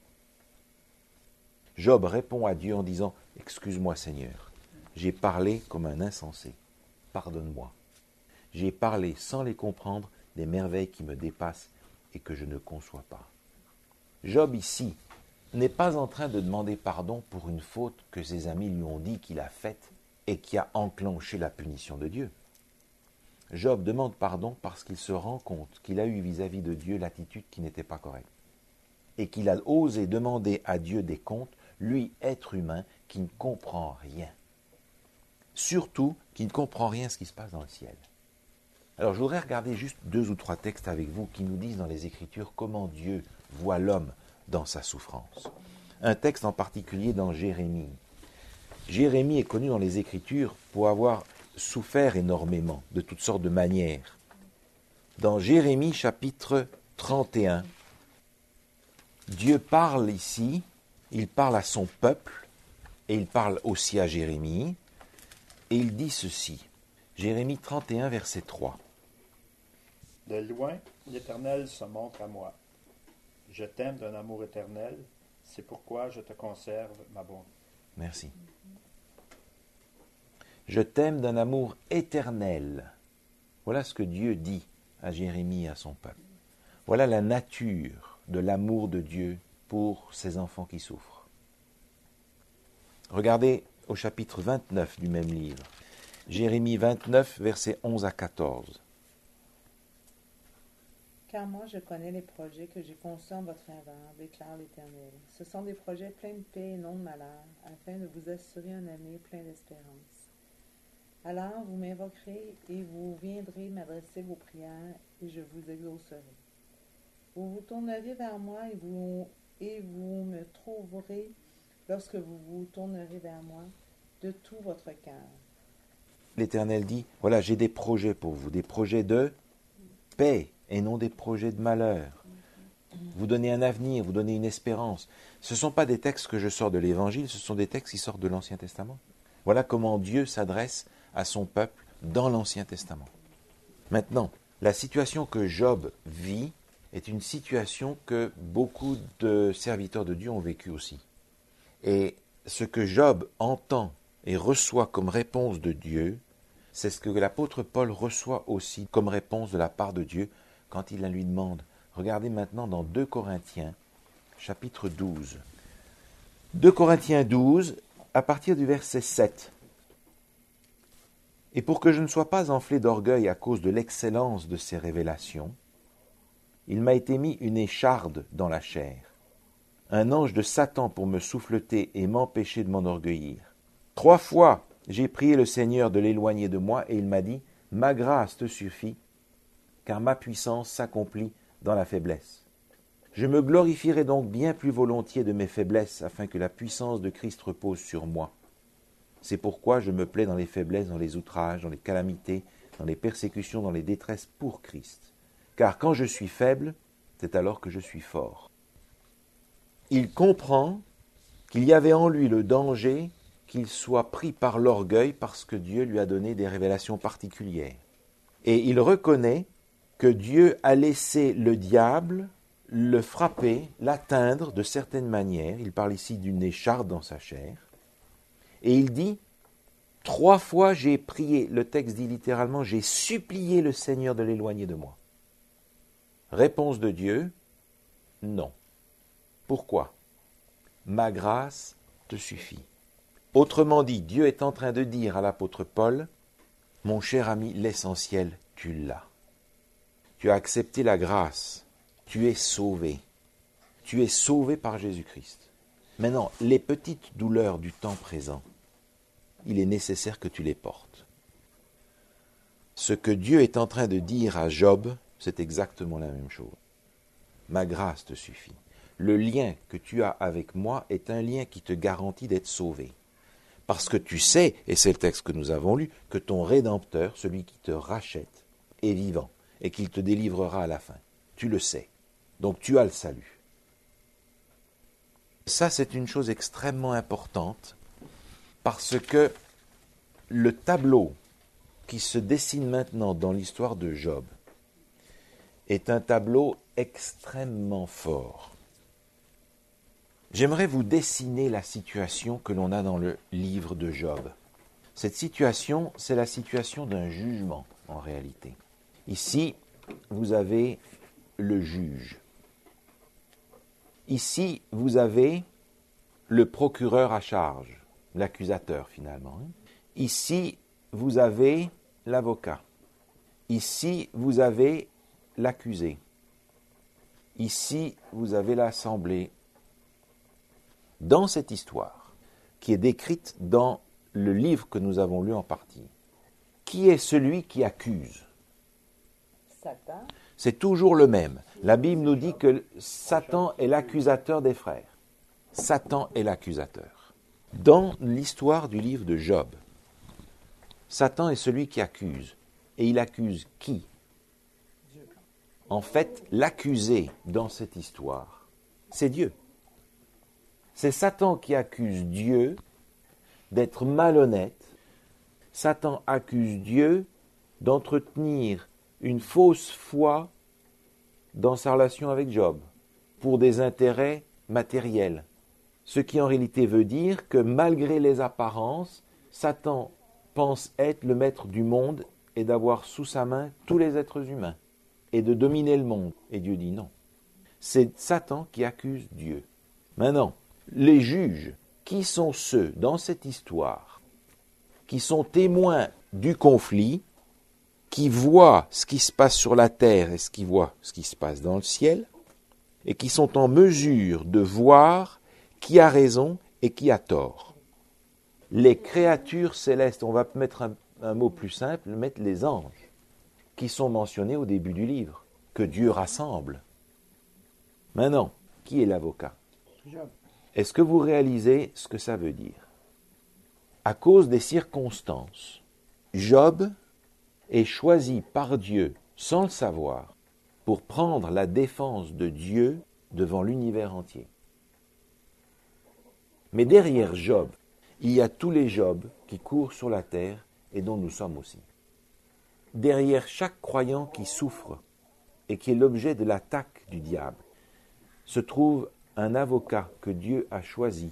Job répond à Dieu en disant « Excuse-moi Seigneur, j'ai parlé comme un insensé, pardonne-moi. J'ai parlé sans les comprendre des merveilles qui me dépassent et que je ne conçois pas. » Job ici n'est pas en train de demander pardon pour une faute que ses amis lui ont dit qu'il a faite et qui a enclenché la punition de Dieu. Job demande pardon parce qu'il se rend compte qu'il a eu vis-à-vis de Dieu l'attitude qui n'était pas correcte et qu'il a osé demander à Dieu des comptes, lui, être humain, qui ne comprend rien. Surtout, qui ne comprend rien de ce qui se passe dans le ciel. Alors, je voudrais regarder juste 2 ou 3 textes avec vous qui nous disent dans les Écritures comment Dieu voit l'homme dans sa souffrance. Un texte en particulier dans Jérémie. Jérémie est connu dans les Écritures pour avoir souffert énormément, de toutes sortes de manières. Dans Jérémie chapitre 31, Dieu parle ici, il parle à son peuple, et il parle aussi à Jérémie, et il dit ceci. Jérémie 31, verset 3. De loin, l'Éternel se montre à moi. Je t'aime d'un amour éternel, c'est pourquoi je te conserve ma bonté. Merci. Je t'aime d'un amour éternel. Voilà ce que Dieu dit à Jérémie et à son peuple. Voilà la nature de l'amour de Dieu pour ses enfants qui souffrent. Regardez au chapitre 29 du même livre. Jérémie 29, versets 11 à 14. Car moi je connais les projets que j'ai conçus en votre faveur, déclare l'Éternel. Ce sont des projets pleins de paix et non de malheur, afin de vous assurer un avenir plein d'espérance. Alors vous m'invoquerez et vous viendrez m'adresser vos prières et je vous exaucerai. Vous vous tournerez vers moi et vous me trouverez lorsque vous vous tournerez vers moi de tout votre cœur. L'Éternel dit, voilà, j'ai des projets pour vous, des projets de paix et non des projets de malheur. Vous donnez un avenir, vous donnez une espérance. Ce ne sont pas des textes que je sors de l'Évangile, ce sont des textes qui sortent de l'Ancien Testament. Voilà comment Dieu s'adresse à son peuple dans l'Ancien Testament. Maintenant, la situation que Job vit est une situation que beaucoup de serviteurs de Dieu ont vécue aussi. Et ce que Job entend et reçoit comme réponse de Dieu, c'est ce que l'apôtre Paul reçoit aussi comme réponse de la part de Dieu quand il la lui demande. Regardez maintenant dans 2 Corinthiens, chapitre 12. 2 Corinthiens 12, à partir du verset 7. Et pour que je ne sois pas enflé d'orgueil à cause de l'excellence de ces révélations, il m'a été mis une écharde dans la chair, un ange de Satan pour me souffleter et m'empêcher de m'enorgueillir. 3 fois, j'ai prié le Seigneur de l'éloigner de moi, et il m'a dit, « Ma grâce te suffit, car ma puissance s'accomplit dans la faiblesse. Je me glorifierai donc bien plus volontiers de mes faiblesses, afin que la puissance de Christ repose sur moi. C'est pourquoi je me plais dans les faiblesses, dans les outrages, dans les calamités, dans les persécutions, dans les détresses pour Christ. Car quand je suis faible, c'est alors que je suis fort. » Il comprend qu'il y avait en lui le danger qu'il soit pris par l'orgueil parce que Dieu lui a donné des révélations particulières. Et il reconnaît que Dieu a laissé le diable le frapper, l'atteindre de certaines manières. Il parle ici d'une écharde dans sa chair. Et il dit, 3 fois j'ai prié, le texte dit littéralement, j'ai supplié le Seigneur de l'éloigner de moi. Réponse de Dieu, non. Pourquoi ? Ma grâce te suffit. Autrement dit, Dieu est en train de dire à l'apôtre Paul, mon cher ami, l'essentiel, tu l'as. Tu as accepté la grâce, tu es sauvé. Tu es sauvé par Jésus-Christ. Maintenant, les petites douleurs du temps présent, il est nécessaire que tu les portes. Ce que Dieu est en train de dire à Job, c'est exactement la même chose. Ma grâce te suffit. Le lien que tu as avec moi est un lien qui te garantit d'être sauvé. Parce que tu sais, et c'est le texte que nous avons lu, que ton Rédempteur, celui qui te rachète, est vivant et qu'il te délivrera à la fin. Tu le sais. Donc tu as le salut. Ça, c'est une chose extrêmement importante parce que le tableau qui se dessine maintenant dans l'histoire de Job est un tableau extrêmement fort. J'aimerais vous dessiner la situation que l'on a dans le livre de Job. Cette situation, c'est la situation d'un jugement, en réalité. Ici, vous avez le juge. Ici, vous avez le procureur à charge, l'accusateur finalement. Ici, vous avez l'avocat. Ici, vous avez l'accusé. Ici, vous avez l'assemblée. Dans cette histoire, qui est décrite dans le livre que nous avons lu en partie, qui est celui qui accuse? Satan. C'est toujours le même. La Bible nous dit que Satan est l'accusateur des frères. Satan est l'accusateur. Dans l'histoire du livre de Job, Satan est celui qui accuse. Et il accuse qui? En fait, l'accusé dans cette histoire, c'est Dieu. C'est Satan qui accuse Dieu d'être malhonnête. Satan accuse Dieu d'entretenir une fausse foi dans sa relation avec Job pour des intérêts matériels. Ce qui en réalité veut dire que malgré les apparences, Satan pense être le maître du monde et d'avoir sous sa main tous les êtres humains et de dominer le monde. Et Dieu dit non. C'est Satan qui accuse Dieu. Maintenant, les juges, qui sont ceux dans cette histoire qui sont témoins du conflit, qui voient ce qui se passe sur la terre et qui voient ce qui se passe dans le ciel, et qui sont en mesure de voir qui a raison et qui a tort. Les créatures célestes, on va mettre un mot plus simple, mettre les anges, qui sont mentionnés au début du livre, que Dieu rassemble. Maintenant, qui est l'avocat? Est-ce que vous réalisez ce que ça veut dire? À cause des circonstances, Job est choisi par Dieu, sans le savoir, pour prendre la défense de Dieu devant l'univers entier. Mais derrière Job, il y a tous les Jobs qui courent sur la terre et dont nous sommes aussi. Derrière chaque croyant qui souffre et qui est l'objet de l'attaque du diable, se trouve un avocat que Dieu a choisi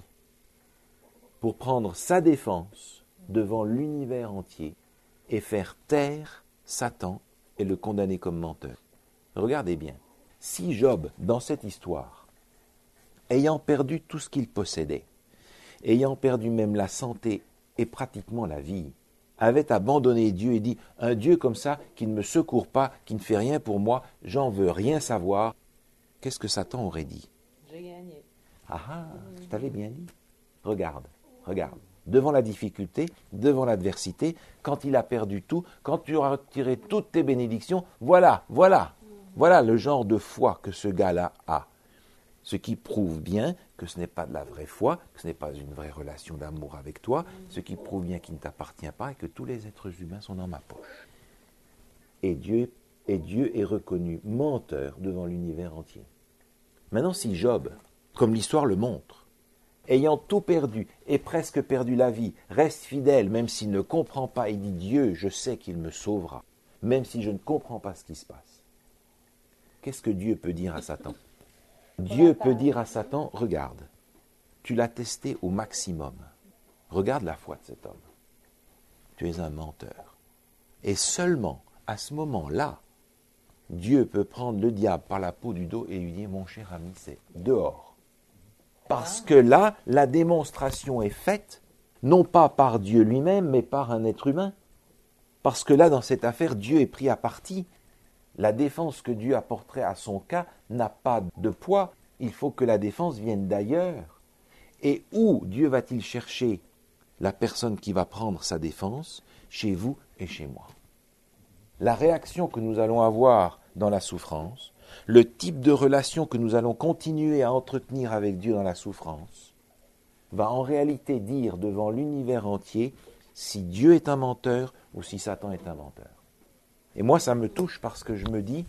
pour prendre sa défense devant l'univers entier et faire taire Satan et le condamner comme menteur. Regardez bien, si Job, dans cette histoire, ayant perdu tout ce qu'il possédait, ayant perdu même la santé et pratiquement la vie, avait abandonné Dieu et dit « Un Dieu comme ça, qui ne me secourt pas, qui ne fait rien pour moi, j'en veux rien savoir », qu'est-ce que Satan aurait dit? J'ai gagné. Ah ah, je t'avais bien dit. Regarde. Devant la difficulté, devant l'adversité, quand il a perdu tout, quand tu auras retiré toutes tes bénédictions, voilà le genre de foi que ce gars-là a. Ce qui prouve bien que ce n'est pas de la vraie foi, que ce n'est pas une vraie relation d'amour avec toi, ce qui prouve bien qu'il ne t'appartient pas et que tous les êtres humains sont dans ma poche. Et Dieu est reconnu menteur devant l'univers entier. Maintenant, si Job, comme l'histoire le montre, ayant tout perdu et presque perdu la vie, reste fidèle, même s'il ne comprend pas, et dit « Dieu, je sais qu'il me sauvera, même si je ne comprends pas ce qui se passe ». Qu'est-ce que Dieu peut dire à Satan? Dieu peut dire à Satan « Regarde, tu l'as testé au maximum. Regarde la foi de cet homme. Tu es un menteur. » Et seulement à ce moment-là, Dieu peut prendre le diable par la peau du dos et lui dire « Mon cher ami, c'est dehors. » Parce que là, la démonstration est faite, non pas par Dieu lui-même, mais par un être humain. Parce que là, dans cette affaire, Dieu est pris à partie. La défense que Dieu apporterait à son cas n'a pas de poids. Il faut que la défense vienne d'ailleurs. Et où Dieu va-t-il chercher la personne qui va prendre sa défense? Chez vous et chez moi. La réaction que nous allons avoir dans la souffrance, le type de relation que nous allons continuer à entretenir avec Dieu dans la souffrance, va en réalité dire devant l'univers entier si Dieu est un menteur ou si Satan est un menteur. Et moi, ça me touche parce que je me dis,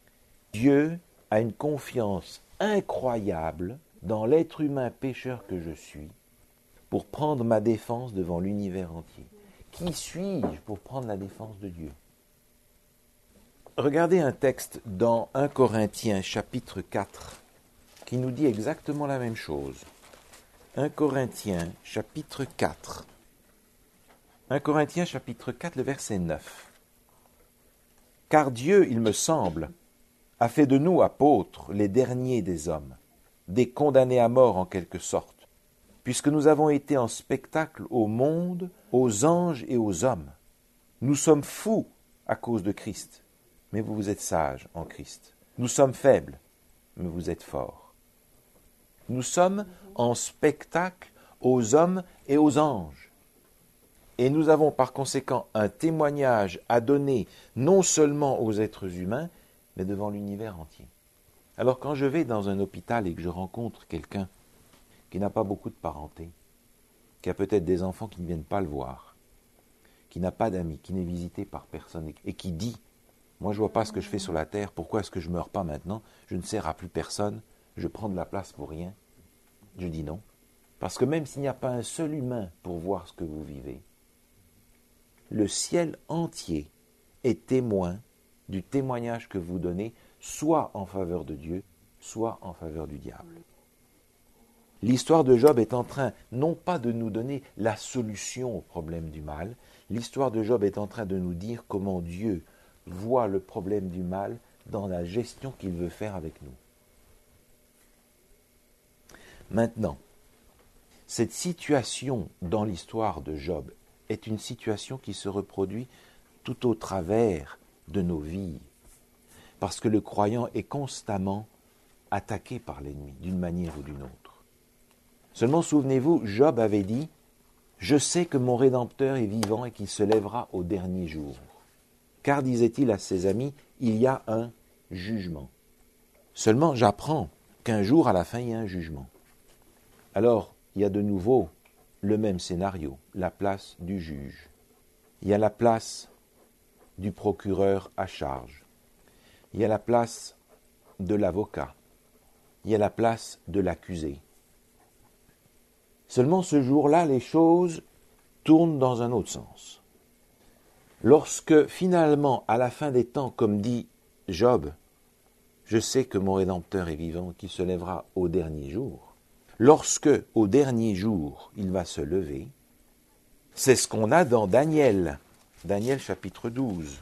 Dieu a une confiance incroyable dans l'être humain pécheur que je suis pour prendre ma défense devant l'univers entier. Qui suis-je pour prendre la défense de Dieu? regardez un texte dans 1 Corinthiens chapitre 4 qui nous dit exactement la même chose. 1 Corinthiens chapitre 4. 1 Corinthiens chapitre 4, le verset 9. Car Dieu, il me semble, a fait de nous apôtres les derniers des hommes, des condamnés à mort en quelque sorte, puisque nous avons été en spectacle au monde, aux anges et aux hommes. Nous sommes fous à cause de Christ, mais vous êtes sages en Christ. Nous sommes faibles, mais vous êtes forts. Nous sommes en spectacle aux hommes et aux anges. Et nous avons par conséquent un témoignage à donner non seulement aux êtres humains, mais devant l'univers entier. Alors quand je vais dans un hôpital et que je rencontre quelqu'un qui n'a pas beaucoup de parenté, qui a peut-être des enfants qui ne viennent pas le voir, qui n'a pas d'amis, qui n'est visité par personne et qui dit « Moi je ne vois pas ce que je fais sur la terre, pourquoi est-ce que je ne meurs pas maintenant? Je ne sers à plus personne, je prends de la place pour rien. » Je dis non, parce que même s'il n'y a pas un seul humain pour voir ce que vous vivez, le ciel entier est témoin du témoignage que vous donnez, soit en faveur de Dieu, soit en faveur du diable. L'histoire de Job est en train, non pas de nous donner la solution au problème du mal, l'histoire de Job est en train de nous dire comment Dieu voit le problème du mal dans la gestion qu'il veut faire avec nous. Maintenant, cette situation dans l'histoire de Job est une situation qui se reproduit tout au travers de nos vies, parce que le croyant est constamment attaqué par l'ennemi, d'une manière ou d'une autre. Seulement, souvenez-vous, Job avait dit « Je sais que mon Rédempteur est vivant et qu'il se lèvera au dernier jour. » Car, disait-il à ses amis, il y a un jugement. Seulement, j'apprends qu'un jour, à la fin, il y a un jugement. Alors, il y a de nouveau le même scénario, la place du juge. Il y a la place du procureur à charge. Il y a la place de l'avocat. Il y a la place de l'accusé. Seulement ce jour-là, les choses tournent dans un autre sens. Lorsque finalement, à la fin des temps, comme dit Job, je sais que mon Rédempteur est vivant, qu'il se lèvera au dernier jour. Lorsque, au dernier jour, il va se lever, c'est ce qu'on a dans Daniel. Daniel chapitre 12.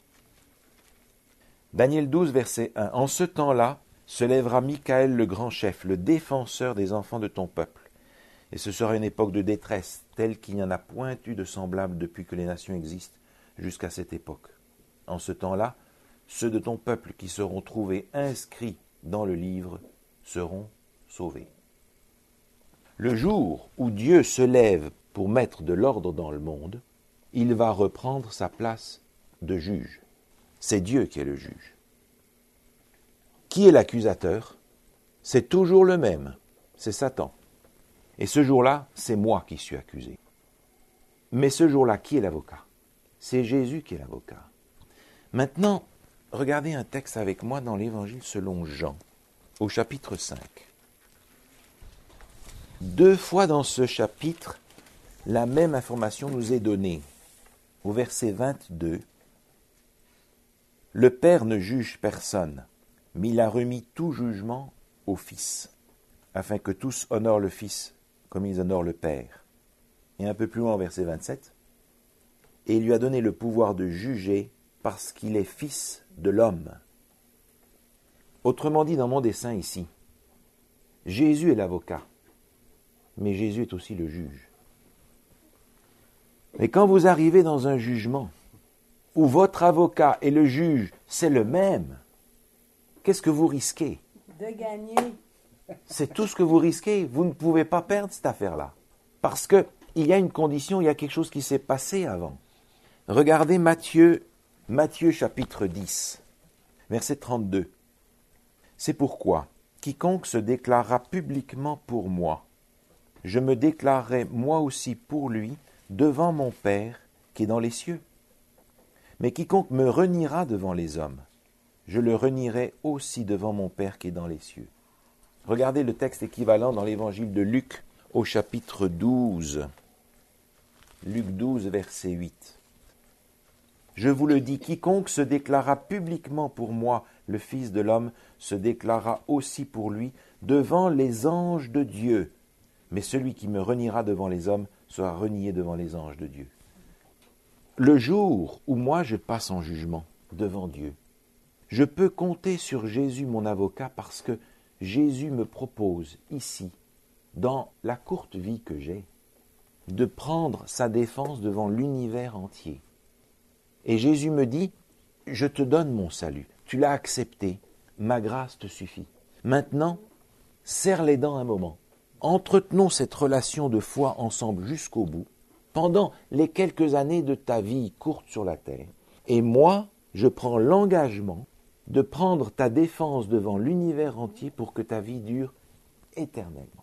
Daniel 12, verset 1. En ce temps-là, se lèvera Michaël le grand chef, le défenseur des enfants de ton peuple. Et ce sera une époque de détresse, telle qu'il n'y en a point eu de semblable depuis que les nations existent jusqu'à cette époque. En ce temps-là, ceux de ton peuple qui seront trouvés inscrits dans le livre seront sauvés. Le jour où Dieu se lève pour mettre de l'ordre dans le monde, il va reprendre sa place de juge. C'est Dieu qui est le juge. Qui est l'accusateur? C'est toujours le même, c'est Satan. Et ce jour-là, c'est moi qui suis accusé. Mais ce jour-là, qui est l'avocat? C'est Jésus qui est l'avocat. Maintenant, regardez un texte avec moi dans l'Évangile selon Jean, au chapitre 5. 2 fois dans ce chapitre, la même information nous est donnée. Au verset 22, « Le Père ne juge personne, mais il a remis tout jugement au Fils, afin que tous honorent le Fils comme ils honorent le Père. » Et un peu plus loin, au verset 27, « Et il lui a donné le pouvoir de juger parce qu'il est Fils de l'homme. » Autrement dit, dans mon dessin ici, Jésus est l'avocat, mais Jésus est aussi le juge. Mais quand vous arrivez dans un jugement où votre avocat et le juge, c'est le même, qu'est-ce que vous risquez? De gagner. C'est tout ce que vous risquez. Vous ne pouvez pas perdre cette affaire-là. Parce qu'il y a une condition, il y a quelque chose qui s'est passé avant. Regardez Matthieu chapitre 10, verset 32. C'est pourquoi quiconque se déclarera publiquement pour moi, je me déclarerai moi aussi pour lui devant mon Père qui est dans les cieux. Mais quiconque me reniera devant les hommes, je le renierai aussi devant mon Père qui est dans les cieux. Regardez le texte équivalent dans l'évangile de Luc au chapitre 12. Luc 12, verset 8. Je vous le dis, quiconque se déclara publiquement pour moi, le Fils de l'homme, se déclara aussi pour lui devant les anges de Dieu. Mais celui qui me reniera devant les hommes sera renié devant les anges de Dieu. Le jour où moi je passe en jugement devant Dieu, je peux compter sur Jésus mon avocat parce que Jésus me propose ici, dans la courte vie que j'ai, de prendre sa défense devant l'univers entier. Et Jésus me dit, je te donne mon salut, tu l'as accepté, ma grâce te suffit. Maintenant, serre les dents un moment. Entretenons cette relation de foi ensemble jusqu'au bout, pendant les quelques années de ta vie courte sur la terre. Et moi, je prends l'engagement de prendre ta défense devant l'univers entier pour que ta vie dure éternellement.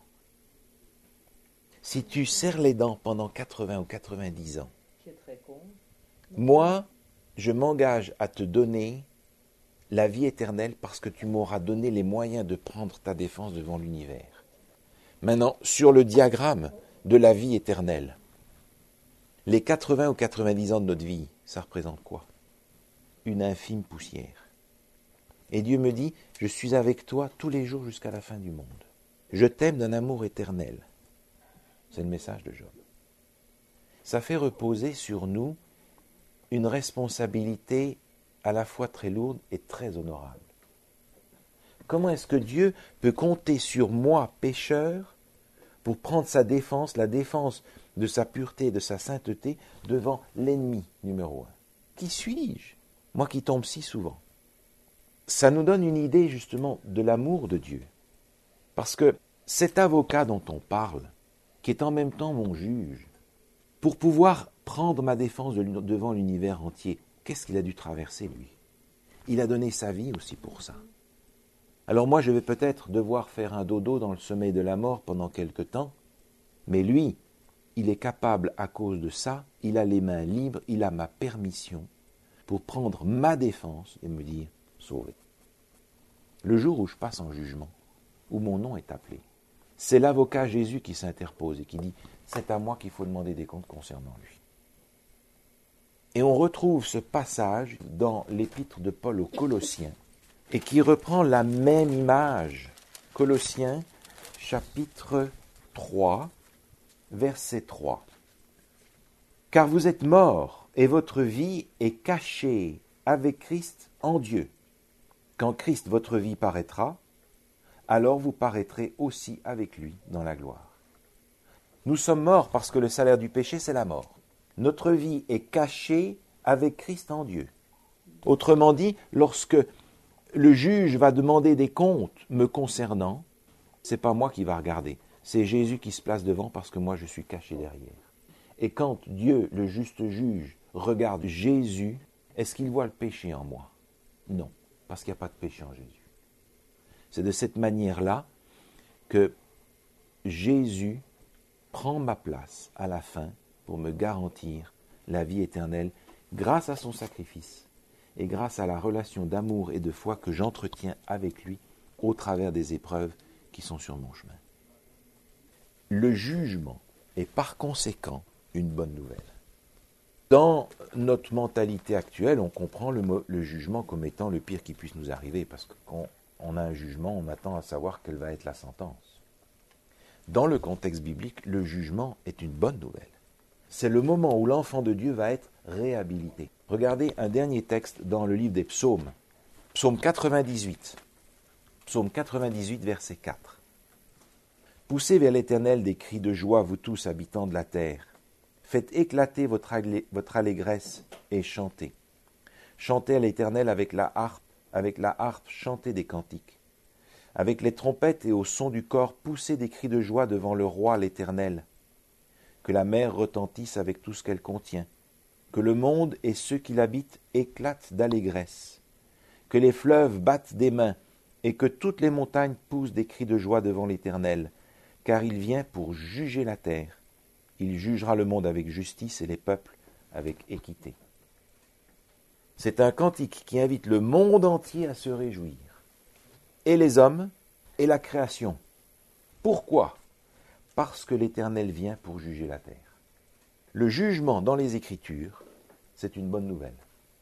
Si tu serres les dents pendant 80 ou 90 ans, Qui est très court. moi, je m'engage à te donner la vie éternelle parce que tu m'auras donné les moyens de prendre ta défense devant l'univers. Maintenant, sur le diagramme de la vie éternelle, les 80 ou 90 ans de notre vie, ça représente quoi? Une infime poussière. Et Dieu me dit, je suis avec toi tous les jours jusqu'à la fin du monde. Je t'aime d'un amour éternel. C'est le message de Job. Ça fait reposer sur nous une responsabilité à la fois très lourde et très honorable. Comment est-ce que Dieu peut compter sur moi, pécheur, pour prendre sa défense, la défense de sa pureté, de sa sainteté, devant l'ennemi numéro 1? Qui suis-je, moi qui tombe si souvent? Ça nous donne une idée justement de l'amour de Dieu. Parce que cet avocat dont on parle, qui est en même temps mon juge, pour pouvoir prendre ma défense devant l'univers entier, qu'est-ce qu'il a dû traverser, lui? Il a donné sa vie aussi pour ça. Alors moi, je vais peut-être devoir faire un dodo dans le sommeil de la mort pendant quelque temps, mais lui, il est capable, à cause de ça, il a les mains libres, il a ma permission pour prendre ma défense et me dire « sauvé ». Le jour où je passe en jugement, où mon nom est appelé, c'est l'avocat Jésus qui s'interpose et qui dit « c'est à moi qu'il faut demander des comptes concernant lui ». Et on retrouve ce passage dans l'épître de Paul aux Colossiens et qui reprend la même image. Colossiens, chapitre 3, verset 3. « Car vous êtes morts et votre vie est cachée avec Christ en Dieu. Quand Christ, votre vie, paraîtra, alors vous paraîtrez aussi avec lui dans la gloire. » Nous sommes morts parce que le salaire du péché, c'est la mort. Notre vie est cachée avec Christ en Dieu. Autrement dit, lorsque le juge va demander des comptes me concernant, c'est pas moi qui va regarder, c'est Jésus qui se place devant parce que moi je suis caché derrière. Et quand Dieu, le juste juge, regarde Jésus, est-ce qu'il voit le péché en moi? Non, parce qu'il n'y a pas de péché en Jésus. C'est de cette manière-là que Jésus prend ma place à la fin pour me garantir la vie éternelle grâce à son sacrifice et grâce à la relation d'amour et de foi que j'entretiens avec lui au travers des épreuves qui sont sur mon chemin. Le jugement est par conséquent une bonne nouvelle. Dans notre mentalité actuelle, on comprend le jugement comme étant le pire qui puisse nous arriver parce que quand on a un jugement, on attend à savoir quelle va être la sentence. Dans le contexte biblique, le jugement est une bonne nouvelle. C'est le moment où l'enfant de Dieu va être réhabilité. Regardez un dernier texte dans le livre des psaumes. Psaume 98. Psaume 98, verset 4. « Poussez vers l'Éternel des cris de joie, vous tous, habitants de la terre. Faites éclater votre allégresse et chantez. Chantez à l'Éternel avec la harpe, chantez des cantiques. Avec les trompettes et au son du cor, poussez des cris de joie devant le roi l'Éternel. Que la mer retentisse avec tout ce qu'elle contient. Que le monde et ceux qui l'habitent éclatent d'allégresse. Que les fleuves battent des mains et que toutes les montagnes poussent des cris de joie devant l'Éternel, car il vient pour juger la terre. Il jugera le monde avec justice et les peuples avec équité. » C'est un cantique qui invite le monde entier à se réjouir, et les hommes et la création. Pourquoi ? Parce que l'Éternel vient pour juger la terre. Le jugement dans les Écritures, c'est une bonne nouvelle.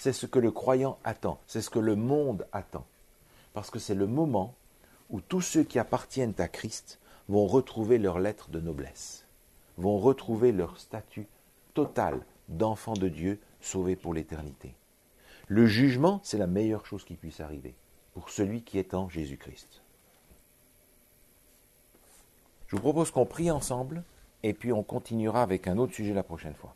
C'est ce que le croyant attend, c'est ce que le monde attend. Parce que c'est le moment où tous ceux qui appartiennent à Christ vont retrouver leur lettre de noblesse, vont retrouver leur statut total d'enfant de Dieu sauvé pour l'éternité. Le jugement, c'est la meilleure chose qui puisse arriver pour celui qui est en Jésus-Christ. Je vous propose qu'on prie ensemble et puis on continuera avec un autre sujet la prochaine fois.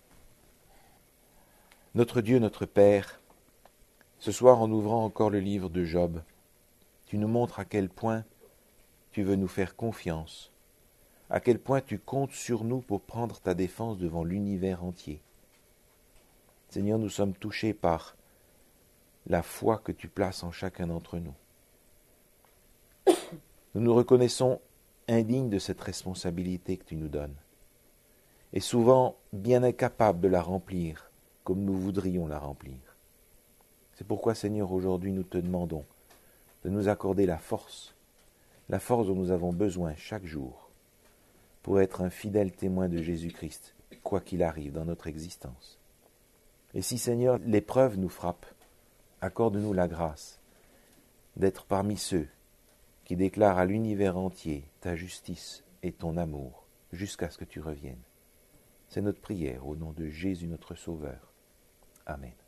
Notre Dieu, notre Père, ce soir en ouvrant encore le livre de Job, tu nous montres à quel point tu veux nous faire confiance, à quel point tu comptes sur nous pour prendre ta défense devant l'univers entier. Seigneur, nous sommes touchés par la foi que tu places en chacun d'entre nous. Nous nous reconnaissons indignes de cette responsabilité que tu nous donnes, et souvent bien incapables de la remplir comme nous voudrions la remplir. C'est pourquoi, Seigneur, aujourd'hui nous te demandons de nous accorder la force dont nous avons besoin chaque jour pour être un fidèle témoin de Jésus-Christ, quoi qu'il arrive dans notre existence. Et si, Seigneur, l'épreuve nous frappe, accorde-nous la grâce d'être parmi ceux qui déclarent à l'univers entier ta justice et ton amour jusqu'à ce que tu reviennes. C'est notre prière au nom de Jésus notre Sauveur. Amen.